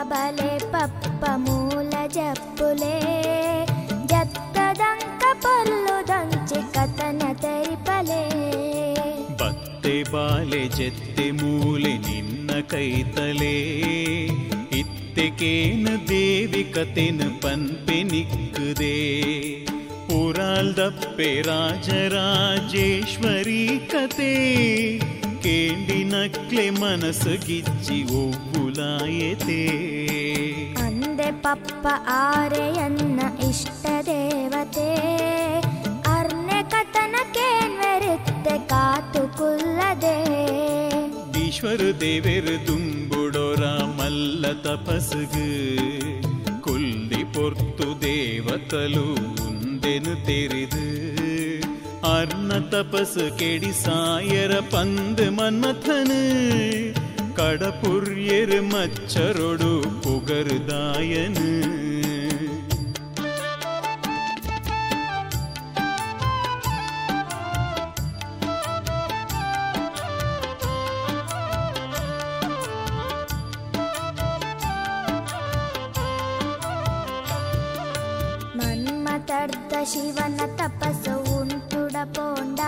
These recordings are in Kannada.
ಬಲೆ ಪಪ್ಪ ಮೂಲ ಜಪ್ಪುಲೆ ಜತ್ತದಂಕ ಪೊರ್ಲುದಂಚೆ ಕಥನ ತೆರಿಪಲೆ ಬತ್ತೆ ಬಾಲೆ ಜೆತ್ತೆ ಮೂಲೆ ನಿನ್ನ ಕೈತಲೆ ಇತ್ತೆಕೇನ ದೇವಿ ಕತೆನ ಪನ್ಪೆ ನಿಕ್ಕುದೇ ಪುರಾಲ್ ದಪ್ಪೆ ರಾಜರಾಜೇಶ್ವರಿ ಕತೆ ಕೇಂಡಿನಕ್ಲೆ ಮನಸ್ಸು ಗಿಚ್ಚಿ ಒವ್ವುಲಾಯತೆ ಅಂದೆ ಪಪ್ಪ ಆರೆಯನ್ನ ಇಷ್ಟ ದೇವತೆ ಅರ್ನೆ ಕಥನ ಕೇನ್ವೆರಿತ್ತೆ ಕಾತು ಕುಲ್ಲದೆ ಈಶ್ವರ ದೇವೆರು ದುಂಬುಡೋರ ಮಲ್ಲ ತಪಸ್ಸು ಕೊಲ್ಲಿ ಪೊರ್ತು ದೇವತಲು ಉಂದೆನು ತೆರೆದು ಅರ್ನ ತಪಸ್ಸು ಕೆಡಿ ಸಾಯರ ಪಂದ್ ಮನ್ಮಥನು ಕಡಪುರ್ಯರು ಮಚ್ಚರೊಡು ಪುಗರ್ದಾಯನು ಮನ್ಮಥರ್ಧ ಶಿವನ ತಪಸ್ಸು ಉಂಟುಡ ಪೋಂಡ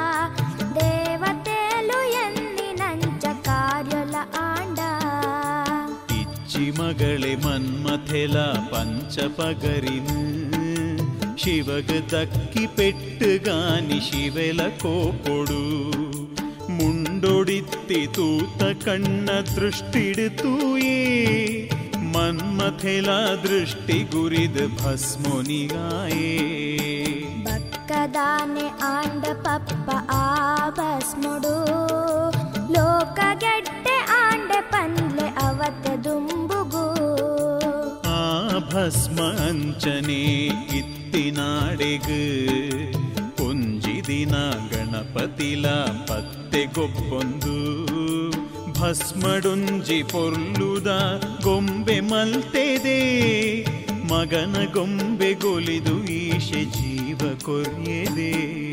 ದೇವತೆಲು ಎಂದಿನಂಚ ಕಾರ್ಯೊಲ ಆಂಡ ಇಚ್ಚಿ ಮಗಳೇ ಮನ್ಮಥೆಲ ಪಂಚಪಗರಿನು ಶಿವಗ ದಕ್ಕಿ ಪೆಟ್ಟುಗಾನಿ ಶಿವೆಲ ಕೋಪೊಡು ಮುಂಡೊಡಿತ್ತಿ ತೂತ ಕಣ್ಣ ದೃಷ್ಟಿಡುತ್ತೂಯೇ ಮನ್ಮಥೆಲ ದೃಷ್ಟಿ ಗುರಿದ ಭಸ್ಮೋನಿಗಾಯೇ ಬಕ್ಕದಾನೆ ಆಂಡ ಪಪ್ಪ ಆ ಭಸ್ಮುಡು ಲೋಕ ಗೆಡ್ಡೆ ಆಂಡೆ ಪನ್ಲೆ ಅವತೆ ದುಂಬುಗು ಆ ಭಸ್ಮ ಅಂಚನೆ ಇತ್ತಿನಾಡೆಗು ಪುಂಜಿದಿನ ಗಣಪತಿಲ ಪತ್ತೆಗೊಬ್ಬೊಂದು ಭಸ್ಮಡುಂಜಿ ಪೊರ್ಲುದ ಗೊಂಬೆ ಮಲ್ತೆದೆ ಮಗನ ಗೊಂಬೆ ಗೊಲಿದು ಈಶೆ ಜೀವ ಕೊರ್ಯೆದೆ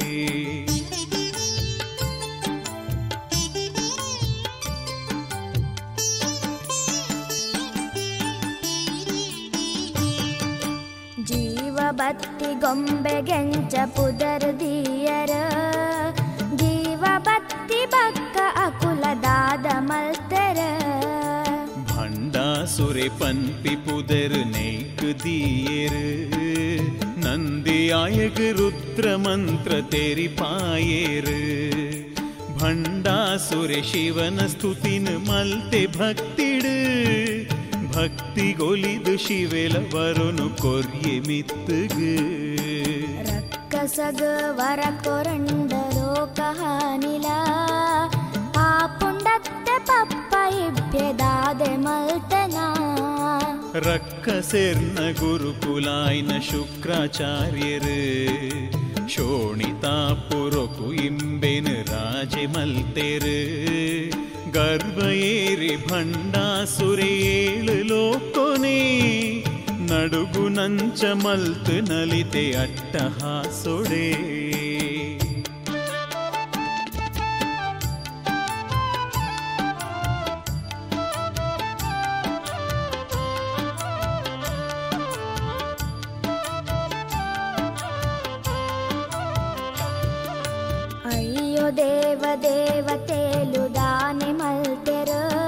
ಜೀವ ಬತ್ತಿ ಗೊಂಬೆ ಗೆಂಚ ಪುದರ್ ದಿಯರ ಜೀವ ಬತ್ತಿ ಬಕ್ಕ ಅಕುಲದಾದ ಮಲ್ತೆರ ಭಂಡಾಸುರೆ ಪನ್ಪಿ ಪುದರ್ ನೈಕ್ ದಿಯರು ನಂದಿಯಾಯಗ ರುದ್ರ ಮಂತ್ರ ತೆರಿ ಪಾಯೇರು ಭಂಡಾಸುರೆ ಶಿವನ ಸ್ತುತಿನ ಮಲ್ತೆ ಭಕ್ತಿಡು ಭಕ್ತಿ ಗೊಲಿದು ಶಿವೆಲ ವರುನು ಕೊರ್ಯೆ ಮಿತ್ತುಗು ರಕ್ಕಸಗ ವರ ಕೊರಂಡರೋ ಕಹಾನಿಲ ಆ ಪುಂಡತ್ತೆ ಪಪ್ಪ ಇಬ್ಬೆದಾದೆ ಮಲ್ತನ ರಕ್ಕಸೆರ್ನ ಗುರುಕುಲಾಯ್ನ ಶುಕ್ರಾಚಾರ್ಯರು ಶೋಣಿತಾಪುರಕು ಇಂಬೆನು ರಾಜೆ ಮಲ್ತೆರು ಗರ್ಭ ಏರಿ ಭಂಡಾಸುರೆ ಏಳು ಲೋಕೊನೆ ನಡುಗು ನಂಚ ಮಲ್ತು ನಲಿತೆ ಅಟ್ಟಹಾಸೊಡೆ ಅಯ್ಯೋ ದೇವ ದೇವತೆಲು ದಾನೆ ಮಲ್ತೆರ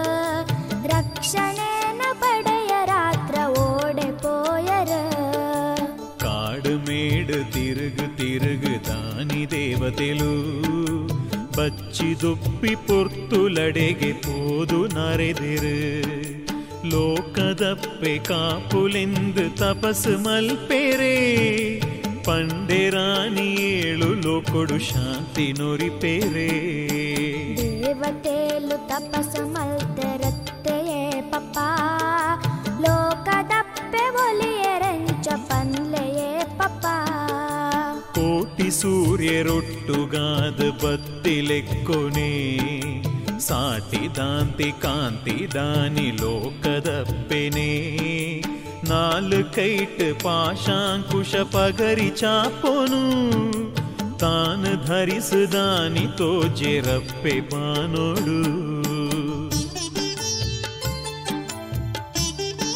ರಕ್ಷಣೆನ ಪಡೆಯ ರಾತ್ರ ಓಡೆ ಪೋಯರ ಕಾಡು ಮೇಡು ತಿರುಗು ತಿರುಗು ದಾನಿ ದೇವತೆಲು ಬಚ್ಚಿದುಪ್ಪಿ ಪೊರ್ತುಲಡೆಗೆ ಪೋದು ನರೆದಿರು ಲೋಕದಪ್ಪೆ ಕಾಪುಲೆಂದು ತಪಸ್ಸು ಮಲ್ಪೆರೆ ಪಂಡೆರಾಣಿ ಏಳು ಲೋಕೊಡು ಶಾಂತಿ ನೊರಿಪೇರೆ ದೇವತೆಲು ತಪಸ್ಸು ಮಲ್ತೆರತ್ತೆಯೇ ಪಪ್ಪ ಲೋಕದಪ್ಪೆ ಒಲಿಯರಂಚ ಪನ್ಲೆಯೇ ಪಪ್ಪ ಕೋಟಿ ಸೂರ್ಯರೊಟ್ಟುಗಾದ ಬತ್ತಿಲೆಕ್ಕೊನೆ ಸಾಟಿ ದಾಂತಿ ಕಾಂತಿ ದಾನಿ ಲೋಕದಪ್ಪೆನೆ ನಾಲು ಕೈಟ್ ಪಾಶಾಂಕುಶ ಪಗರಿ ಚಾಪೋನು ತಾನು ಧರಿಸುದಾನಿ ತೋಜೆರಪ್ಪೆ ಬಾನೋಡು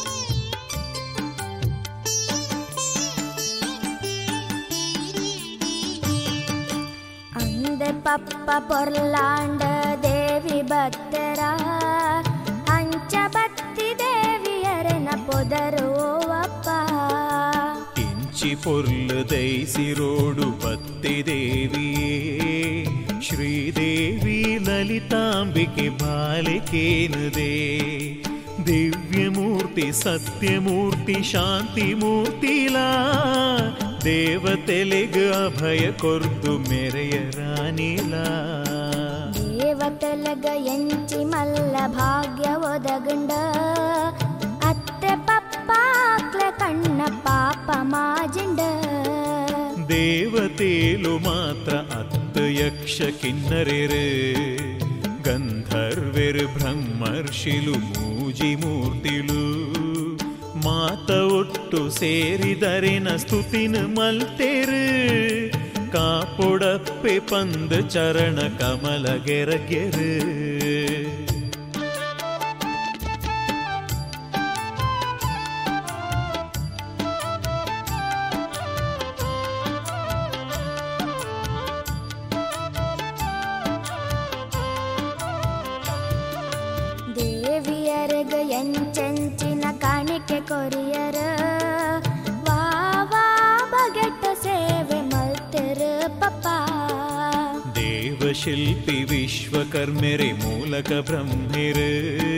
ಪಪ್ಪ ಪೊರ್ಲಾಂಡ ದೇವಿ ಬತ್ತರ ಅಂಚ ಬತ್ತಿ ದೇವಿಯರನ ಪೊದರುವಪ್ಪ ಇಂಚಿ ಪೊರ್ಲು ದೈಸಿರೋಡು ಬತ್ತಿ ದೇವಿಯೇ ಶ್ರೀದೇವಿ ಲಲಿತಾಂಬಿಕೆ ಬಾಲಿಕೇನುದೇ ದಿವ್ಯಮೂರ್ತಿ ಸತ್ಯಮೂರ್ತಿ ಶಾಂತಿಮೂರ್ತಿಲಾ ದೇವತೆಲೆಗ್ ಅಭಯ ಕೊರ್ದು ಮೆರೆಯ ರಾಣಿಲಾ ದೇವತೆಲೆಗ ಎಂಚಿ ಮಲ್ಲ ಭಾಗ್ಯ ಒದಗಂಡ ಅತ್ತೆ ಪಪ್ಪಾಕ್ಲ ಕಣ್ಣ ಪಾಪ ಮಾಜಿಂಡ ದೇವತೇಲು ಮಾತ್ರ ಅತ್ತು ಯಕ್ಷ ಕಿನ್ನರೆರು ಗಂಧರ್ವೆರು ಬ್ರಹ್ಮರ್ಷಿಲು ಮೂಜಿ ಮೂರ್ತಿಲು ಮಾತ ಒಟ್ಟು ಸೇರಿದರೆನ ಸ್ತುತಿನ ಮಲ್ತೆರು ಕಾಪೊಡಪ್ಪೆ ಪಂದ ಚರಣ ಕಮಲ ಗೆರಗೆರು ದೇವಿಯರಗ ಎಂಚೆಂಚಿನ ಕಾಣಿಕೆ ಕೊರಿಯರ ವಾ ಬಗೆಟ್ಟ ಸೇವೆ ಮಲ್ತೆರ ಪಪ್ಪ ದೇವಶಿಲ್ಪಿ ವಿಶ್ವಕರ್ಮೆರೆ ಮೂಲಕ ಬ್ರಹ್ಮೆರು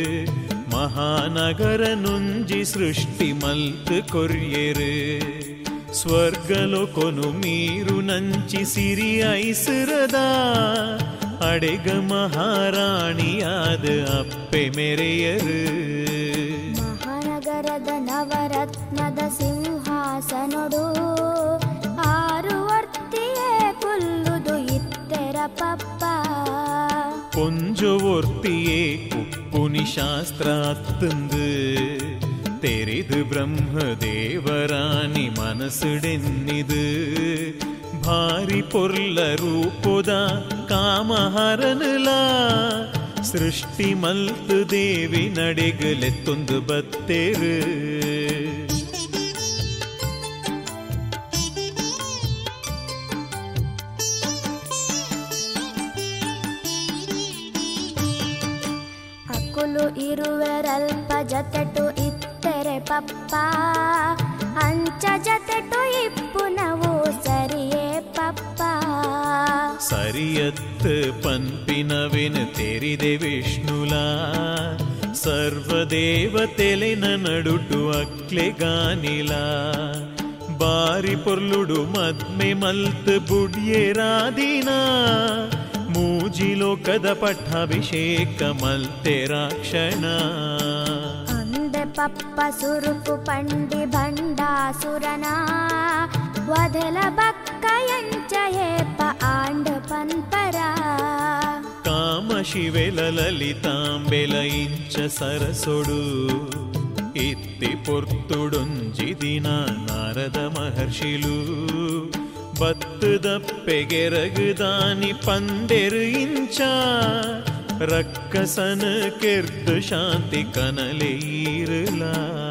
ಮಹಾನಗರ ನುಂಜಿ ಸೃಷ್ಟಿ ಮಲ್ತ್ ಕೊರ್ಯೆರು ಸ್ವರ್ಗಲೋಕೊನು ಮೀರು ನಂಚಿ ಸಿರಿ ಐಸುರದ ಅಡೆಗ ಮಹಾರಾಣಿಯಾದ ಅಪ್ಪೆ ಮೆರೆಯರು ಮಹಾನಗರದ ನವರತ್ನದ ಸಿಂಹಾಸನೊಡು ಆರು ವರ್ತಿಯೇ ಪುಲ್ಲುದು ಇತ್ತೆರ ಪಪ್ಪ ಕೊಂಜೊರ್ತಿಯೇ ಕುಪ್ಪುನಿ ಶಾಸ್ತ್ರ ಅತ್ತಂದು ತೆರೆದು ಬ್ರಹ್ಮದೇವರಾಣಿ ಮನಸ್ಸುಡೆನ್ನಿದು ಭಾರಿ ಪೊರ್ಲ ರೂಪದ ಕಾಮಹರನಲ ಸೃಷ್ಟಿ ಮಲ್ತು ದೇವಿ ನಡೆಗಲೆತ್ತೊಂದು ಬತ್ತೆರು ಅಕ್ಕುಲು ಇರುವೆರಲ್ಪ ಜತೆಟು ಇತ್ತೆರೆ ಪಪ್ಪ ಅಂಚ ಜತೆಟು ಇಪ್ಪು ನಾವು ಸರಿಯೇ ಪಪ್ಪ ಸರಿಯತ್ತು ಪನ್ಪಿನವೆನ ತೆರಿದೆ ವಿಷ್ಣುಲಾ ಸರ್ವದೇವತೆಲೆನ ನಡುಟು ಅಕ್ಲೆಗಾನಿಲ ಬಾರಿ ಪೊರ್ಲುಡು ಮದ್ಮೆ ಮಲ್ತ್ ಬುಡ್ಯೆರಾದಿನ ಮೂಜಿ ಲೋಕದ ಪಟ್ಟಾಭಿಷೇಕ ಮಲ್ತೆರಾಕ್ಷಣ ಅಂದೆ ಪಪ್ಪ ಸುರುಕು ಪಂಡಿ ಭಂಡಾಸುರನ ವದಲ ಬಕ್ಕ ಎಂಚಯೇಪ ಆಂಡ ಪನ್ಪರ ಕಾಮ ಶಿವೆಲ ಲಲಿತಾಂಬೆಲ ಇಂಚ ಸರಸೊಡು ಇತ್ತಿ ಪೊರ್ತುಡೊಂಜಿ ದಿನ ನಾರದ ಮಹರ್ಷಿಲು ಬತ್ತದಪ್ಪೆಗೆರಗುದಾನಿ ಪಂಡೆರು ಇಂಚ ರಕ್ಕಸನ ಕೆರ್ದು ಶಾಂತಿ ಕನಲೇರಲ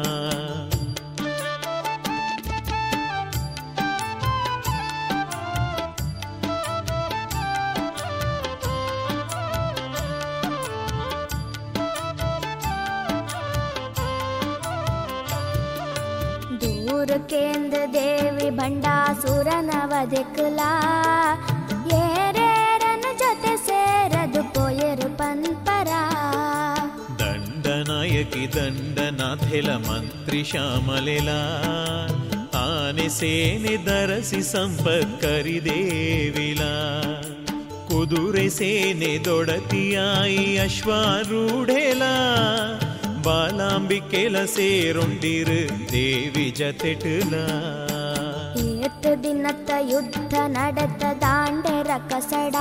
दूर केंद्र देवी भंडासुरन वधिकला ಏರೇರನ ಜೊತೆ ಸೇರದು ಪೋಯರು ಪನ್ಪರ ದಂಡನಾಯಕಿ ದಂಡನಾಥೆಲ ಮಂತ್ರಿ ಶ್ಯಾಮಲೆಲ ಆನೆ ಸೇನೆ ದರಸಿ ಸಂಪತ್ಕರಿದೇವಿಲ ಕುದುರೆ ಸೇನೆ ದೊಡತಿಯಾಯಿ ಅಶ್ವಾರೂಢೆಲ ಬಾಲಾಂಬಿಕೆಲ ಸೇರೊಂಡಿರು ದೇವಿ ಜತೆಟುಲ ಏತು ದಿನತ್ತ ಯುದ್ಧ ನಡೆತ ದಾಂಡೆರ ಕಸಡ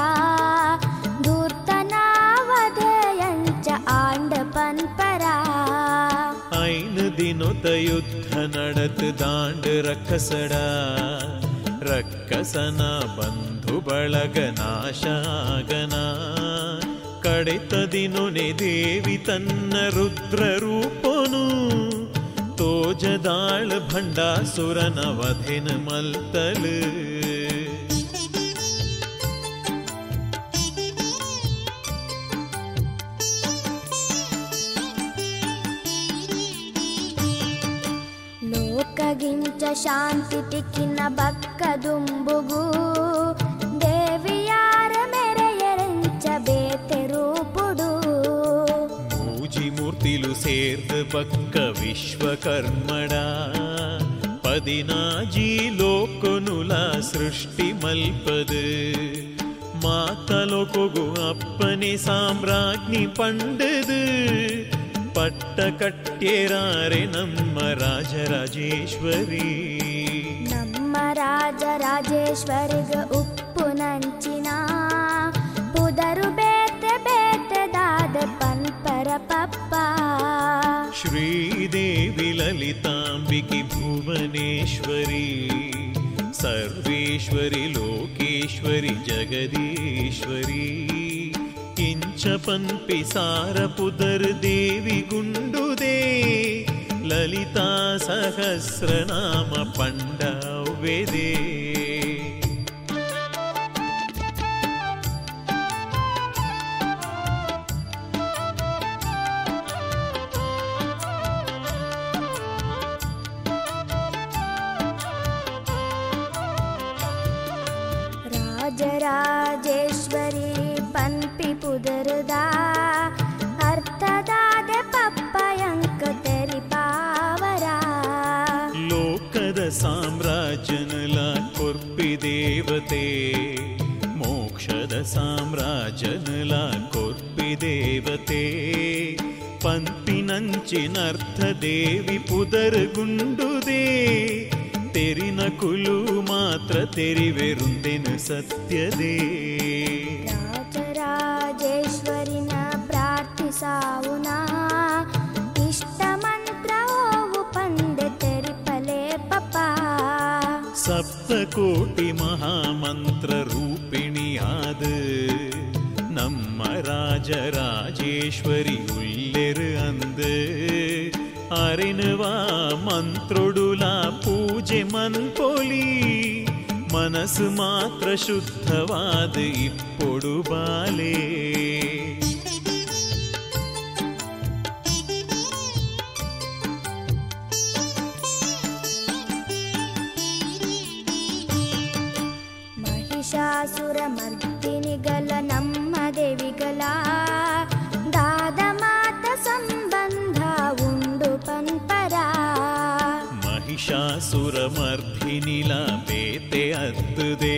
ಧೂರ್ತನಾವಧೆಯಂಚ ಆಂಡ ಪನ್ಪರ ಐನು ದಿನೊತ ಯುದ್ಧ ನಡತ್ ದಾಂಡ ರಕ್ಕಸಡ ರಕ್ಕಸನ ಬಂಧು ಬಳಗ ನಾಶಾಗನ ಕಡೆತ ದಿನೊನೆ ದೇವಿ ತನ್ನ ರುದ್ರ ರೂಪನು ತೋಜದಾಳ ಭಂಡಾಸುರನ ವಧೆನ ಮಲ್ತಲು ಶಾಂತಿ ಟಿಕ್ಕಿನ ಬಕ್ಕದುಂಬುಗು ದೇವಿಯಾರ ಮೆರೆಯರೆಂಚ ಬೇತೆರೂಪುಡು ಮೂಜಿ ಮೂರ್ತಿಲು ಸೇರ್ದ ಬಕ್ಕ ವಿಶ್ವಕರ್ಮಡ ಪದಿನಾಜಿ ಲೋಕನುಲ ಸೃಷ್ಟಿ ಮಲ್ಪದು ಮಾತಲೋಕೊಗು ಅಪ್ಪನೆ ಸಾಮ್ರಾಜ್ಞಿ ಪಂಡದು ಪಟ್ಟ ಕಟ್ಯೇರಾರೆ ನಮ್ಮ ರಾಜರಾಜೇಶ್ವರಿ ನಮ್ಮ ರಾಜರಾಜೇಶ್ವರಿಗ ಉಪ್ಪು ನಂಚಿನ ಪುದರು ಬೇತೆ ಬೇತೆದಾದ ಪನ್ಪರ ಪಪ್ಪ ಶ್ರೀದೇವಿ ಲಲಿತಾಂಬಿಕಿ ಭುವನೇಶ್ವರಿ ಸರ್ವೇಶ್ವರಿ ಲೋಕೇಶ್ವರಿ ಜಗದೀಶ್ವರಿ ಕಿಂಚ ಪನ್ಪಿ ಸಾರ ಪುದರ್ ದೇವಿ ಗುಂಡುದೇ ಲಲಿತಾ ಸಹಸ್ರನಾಮ ಪಂಡವ್ಯದೇ ರಾಜರಾಜೇಶ್ವರಿ ಪನ್ಪಿ ಪುದರದಾ ಅರ್ಥದಾದ ಪಪ್ಪಯಂಕ ತೆರಿಪಾವರ ಲೋಕದ ಸಾಮ್ರಾಜ್ಯನಲ ಕೊರ್ಪಿ ದೇವತೆ ಮೋಕ್ಷದ ಸಾಮ್ರಾಜ್ಯನಲ ಕೊರ್ಪಿ ದೇವತೆ ಪನ್ಪಿನಂಚಿನರ್ಥ ದೇವಿ ಪುದರ್ ಗುಂಡುದೇ ತೆರಿನ ಕುಲು ಮಾತ್ರ ತೆರಿವೆರುಂದೆನ ಸತ್ಯದೇ ರಾಜರಾಜೇಶ್ವರಿನ ಪ್ರಾರ್ಥಿಸಾವುನ ಇಷ್ಟ ಮಂತ್ರ ಓವು ಪಂದೆ ತೆರಿಪಲೆ ಪಪ್ಪ ಸಪ್ತಕೋಟಿ ಮಹಾಮಂತ್ರ ರೂಪಿಣಿಯಾದ ನಮ್ಮ ರಾಜರಾಜೇಶ್ವರಿ ಉಲ್ಲೆರು ಅಂದು ಅರಿನುವಾ ಮಂತ್ರೊಡುಲ ಪೂಜೆ ಮನ್ಪೊಲಿ ಮನಸ್ಸು ಮಾತ್ರ ಶುದ್ಧವಾದ ಇಪ್ಪೊಡು ಬಾಲೆ ಮಹಿಷಾಸುರ ಮರ್ದಿನಿಗಳ ನಮ್ಮ ದೇವಿಗಳ ದಾದ ಮಾತ ಸಂಬಂಧ ಉಂಡು ಪನ್ಪರ ಮಹಿಷಾಸುರ ಮರ್ಧಿನಿಲ ಬೇತೆ ಅತ್ತುದೇ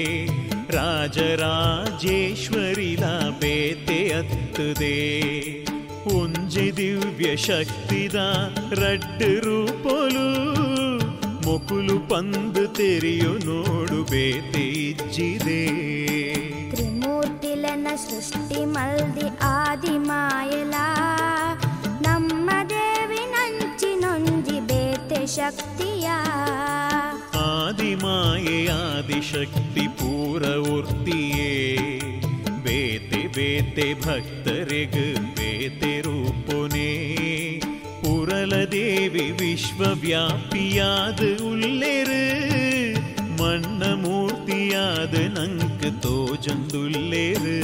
ರಾಜರಾಜೇಶ್ವರಿಲ ಬೇತೆ ಅತ್ತುದೇ ಒಂಜೆ ದಿವ್ಯ ಶಕ್ತಿದ ರಡ್ಡು ರೂಪೊಲು ಮೊಕುಲು ಪಂದು ತೆರೆಯು ನೋಡು ಬೇತೆ ಇಜ್ಜಿದೆ ತ್ರಿಮೂರ್ತಿಲನ ಸೃಷ್ಟಿ ಮಲ್ದಿ ಆದಿ ಮಾಯಲ ನಮ್ಮ ದೇವಿ ನಂಚಿನೊಂಜಿ ಬೇತೆ ಶಕ್ತಿಯ ಆದಿ ಮಾಯೆ ಆದಿಶಕ್ತಿ ಪೂರ ಉರ್ತಿಯೇ ಬೇತೆ ಬೇತೆ ಭಕ್ತರಿಗ ಬೇತೆ ರೂಪುನೇ ಪುರಲ ದೇವಿ ವಿಶ್ವವ್ಯಾಪಿಯಾದ ಉಲ್ಲೆರು ಮಣ್ಣ ಮೂರ್ತಿಯಾದ ನಂಕ ತೋಜಂದುಲ್ಲೆರು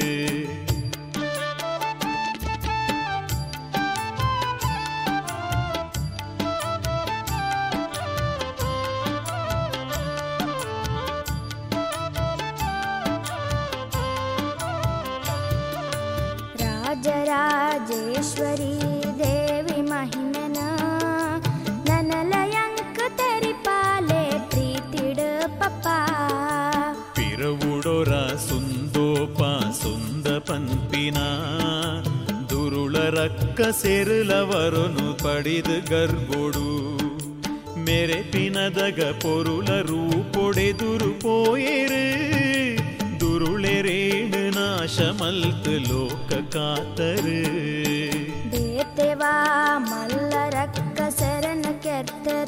ರಾಜರಾಜೇಶ್ವರಿ ದೇವಿ ಮಹಿಮನ ನನಲಯಂಕ ತೆರಿಪಾಲೆ ಪ್ರೀತಿಡ ಪಪ್ಪ ಪಿರವುಡೊರ ಸುಂದೋಪ ಸುಂದ ಪನ್ಪಿನ ದುರುಳ ರಕ್ಕ ಸೆರುಲವರನು ಪಡಿದು ಗರ್ಗೊಡು ಮೆರೆಪಿನದಗ ಪೊರುಲ ರೂಪೊಡೆದುರು ಪೋಯೆರು ದುರುಳೆರೇಣು ನಾಶ ಮಲ್ತು ಲೋಕ ಕಾತರು ಬೇತೆವಾ ಮಲ್ಲ ರಕ್ಕ ಸೆರನ ಕೆತ್ತರ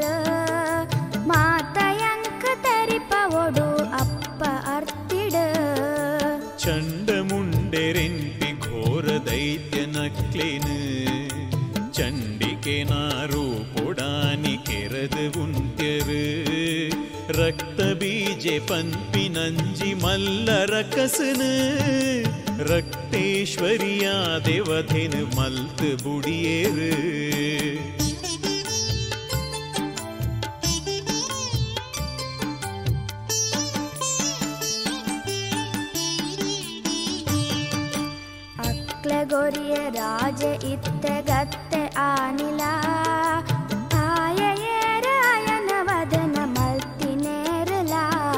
ಮಾತಯಂಕ ತೆರಿಪ ಒಡು ಅಪ್ಪ ಅರ್ತಿಡ ಚಂಡ ಮುಂಡೆರೆಂಪಿ ಘೋರ ದೈತ್ಯ ನಕ್ಲೇನು ಚಂಡಿಕೆ ನಾರು ಪೊಡಾನಿ ಕೆರದು ಉಂಟ್ಯರು ರಕ್ತ ಬೀಜೆ ಪನ್ಪಿ ನಂಜಿ ಮಲ್ಲ ರಕಸನು ರಕ್ತೇಶ್ವರಿಯ ದೇವಧೆನು ಮಲ್ತು ಬುಡಿಯೇರು ಕೊರಿಯ ರಾಜ ಇತ್ತೆಗತ್ತೆ ಆನಿಲ ಆಯೇರ ಅಯನ ವದನ ಮಲ್ತಿನೇರಲ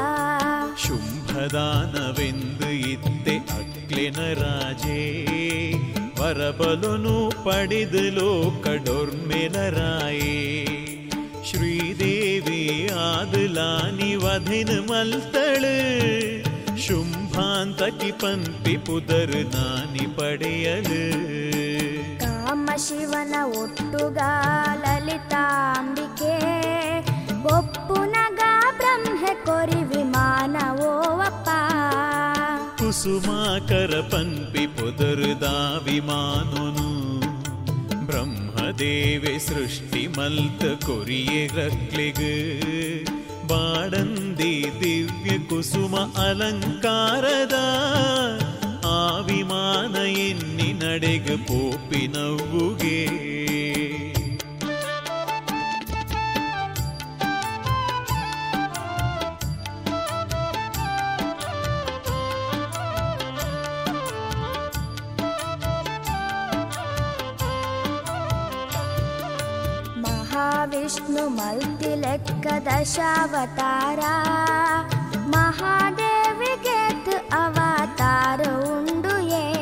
ಶುಂಭದಾನವೆಂದು ಇತ್ತೆ ಅಕ್ಲೆನ ರಾಜೇ ವರಬಲುನು ಪಡೆದು ಲೋಕಡೊರ್ಮೆನರಾಯೇ ಶ್ರೀದೇವಿ ಆದಲಾನಿ ವಧಿನ ಮಲ್ತಳು ಶುಂಭಾಂತಕಿ ಪಂಪಿ ಪುದರ್ ನಾನಿ ಪಡೆಯಲು ಕಾಮ ಶಿವನ ಒಟ್ಟುಗ ಲಲಿತಾಂಬಿಕೆ ಬೊಪ್ಪುನಗ ಬ್ರಹ್ಮೆ ಕೊರಿ ವಿಮಾನವೋವಪ್ಪ ಕುಸುಮಾಕರ ಪಂಪಿ ಪುದರುದಾ ವಿಮಾನುನು ಬ್ರಹ್ಮದೇವೆ ಸೃಷ್ಟಿ ಮಲ್ತ ಕೊರಿಯೆ ರಕ್ಲಿಗೆ ಬಾಡಂದಿ ದಿವ್ಯ ಕುಸುಮ ಅಲಂಕಾರದ ಆ ವಿಮಾನ ಎನ್ನಿ ನಡೆಗ ಪೋಪಿನವ್ವುಗೆ ವಿಷ್ಣು ಮಲ್ತಿ ಲೆಕ್ಕ ದಶಾವತಾರ ಮಹಾದೇವಿಗೆ ಅವತಾರ ಉಂಡು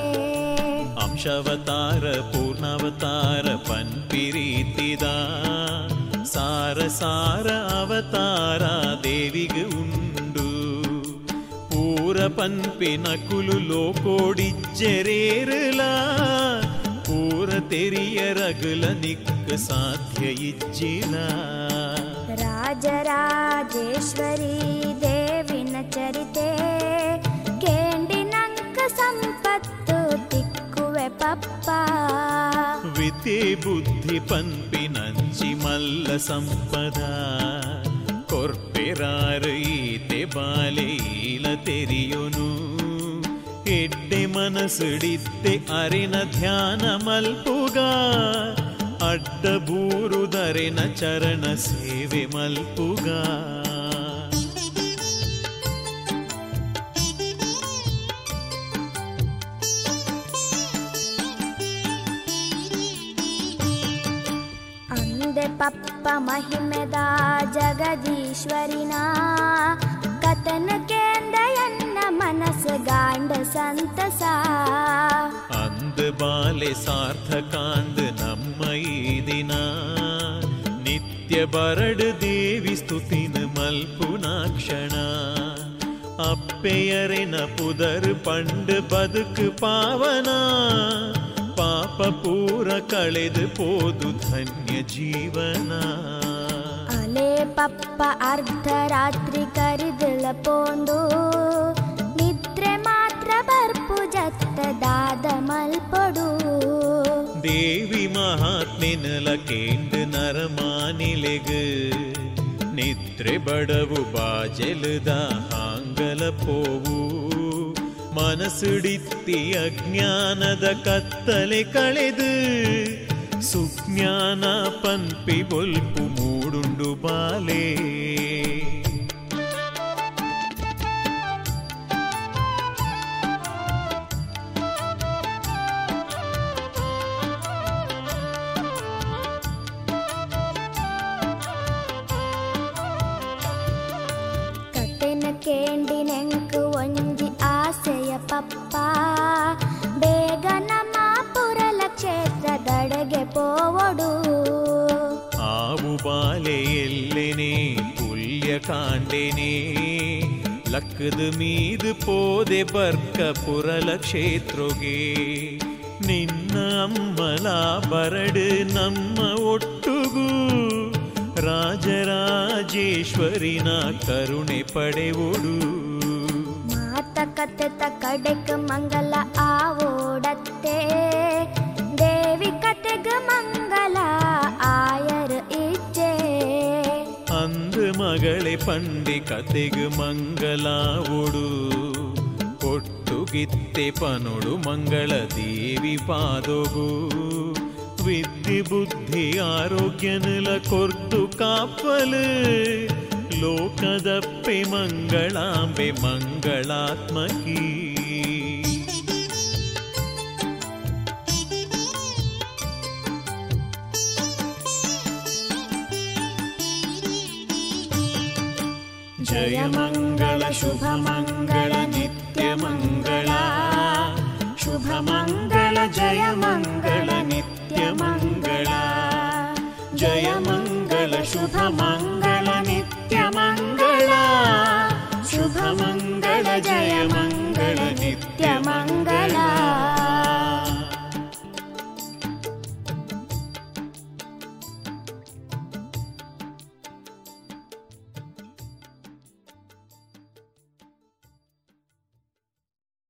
ಅಂಶಾವತಾರ ಪೂರ್ಣಾವತಾರ ಪನ್ಪಿರೀತಿದ ಸಾರ ಸಾರ ಅವತಾರ ದೇವಿಗೆ ಉಂಡು ಪೂರ ಪನ್ಪಿ ನಕುಲು ಲೋಕೋಡಿಜ್ಜೆರೇರಲ ಪೂರ ತೆರಿಯ ರಗುಲ ನಿಕ್ಕ ಸಾಧ್ಯ ಇಜ್ಜಿಲ ರಾಜರಾಜೇಶ್ವರಿ ದೇವಿನ ಚರಿತೆ ಕೇಂಡಿನಂಕ ಸಂಪತ್ತು ತಿಕ್ಕುವೆ ಪಪ್ಪ ವಿತೆ ಬುದ್ಧಿ ಪನ್ಪಿ ನಂಚಿ ಮಲ್ಲ ಸಂಪದ ಕೊರ್ಪೆರಾರು ಈತೆ ಬಾಲೆ ಈಲ ತೆರಿಯುನು ಎಡ್ಡೆ ಮನಸ್ಸಿಡಿತ್ತೆ ಅರಿನ ಧ್ಯಾನ ಮಲ್ಪುಗ ಅಡ್ಡ ಬೂರುದರೆನ ಚರಣ ಸೇವೆ ಮಲ್ಪುಗ ಅಂದೆ ಪಪ್ಪ ಮಹಿಮೆದ ಜಗದೀಶ್ವರಿನ ಕಥನ ಕೇಂದ್ರಯನ್ನ ಮನಸ್ಸು ಗಾಂಡ ಸಂತಸ ಅಂದ ಬಾಲೆ ಸಾರ್ಥಕಾಂದ ನಮ್ಮ ಈ ದಿನ ನಿತ್ಯ ಬರಡು ದೇವಿ ಸ್ತುತಿನ ಮಲ್ಪುನಾಕ್ಷಣ ಅಪ್ಪೆಯರೆನ ಪುದರ್ ಪಂಡ್ ಬದುಕು ಪಾವನ ಪಾಪ ಪೂರ ಕಳೆದು ಪೋದು ಧನ್ಯ ಜೀವನ ಅಲೆ ಪಪ್ಪ ಅರ್ಧರಾತ್ರಿ ಕರಿದಳ ಪೋಂಡು ನಿದ್ರೆ ಮಾತ್ರ ಬರ್ಪು ಜತ್ತದಾದ ಮಲ್ಪೊಡು ದೇವಿ ಮಹಾತ್ಮೆನಲ ಕೇಂದ್ರ ನರಮಾನಿಲೆಗು ನಿದ್ರೆ ಬಡವು ಬಾಜೆಲುದ ಹಾಂಗಲ ಪೋವು ಮನಸ್ಸುಡಿತ್ತಿ ಅಜ್ಞಾನದ ಕತ್ತಲೆ ಕಳೆದು ಸುಜ್ಞಾನ ಪನ್ಪಿ ಬೊಲ್ಪು ಮೂಡುಂಡು ಬಾಲೆ ಕತೆನ ಕೇಂಡಿನೆಂಕು ಒಂಜಿ ಆಸೆಯ ಪಪ್ಪ ಬೇಗ ನಮ್ಮ ಪುರಲ ಕ್ಷೇತ್ರದಡೆಗೆ ಪೋವಡು ಆವು ಬಾಲೆ ಎಲ್ಲೆನೆ ಪುಲ್ಯ ಕಾಂಡೆನೆ ಲಕ್ಕದ ಮೀದು ಪೋದೆ ಬರ್ಕ ಪುರಲ ಕ್ಷೇತ್ರಗೆ ನಿನ್ನ ಅಮ್ಮಲ ಬರಡು ನಮ್ಮ ಒಟ್ಟುಗೂ ರಾಜರಾಜೇಶ್ವರಿನ ಕರುಣೆ ಪಡೆವುಡು ಮಾತಕತೆ ಕಡೆಗ ಮಂಗಲ ಆವೋಡತ್ತೆ ದೇವಿ ಕತೆಗ ಮಂಗಲ ಆಯರ್ ಇಜ್ಜೆ ಅಂದು ಮಗಳೇ ಪಂಡಿ ಕತೆಗು ಮಂಗಲಾವುಡು ಕೊಟ್ಟುಗಿತ್ತೆ ಪನುಡು ಮಂಗಳ ದೇವಿ ಪಾದೊಗು ವಿದ್ಯೆ ಬುದ್ಧಿ ಆರೋಗ್ಯನುಲ ಕೊರ್ದು ಕಾಪಲು ಲೋಕದಪ್ಪೆ ಮಂಗಳಾಂಬೆ ಮಂಗಳಾತ್ಮಕಿ ಜಯ ಮಂಗಳ ಶುಭ ಮಂಗಳ ನಿತ್ಯ ಮಂಗಳ ಶುಭ ಮಂಗಳ ಜಯ ಮಂಗಳ ನಿತ್ಯ ಮಂಗಳ ಜಯ ಮಂಗಳ ಶುಭ ಮಂಗಳ ನಿತ್ಯ ಮಂಗಳ ಶುಭ ಮಂಗಳ ಜಯ ಮಂಗಳ ನಿತ್ಯ ಮಂಗಳ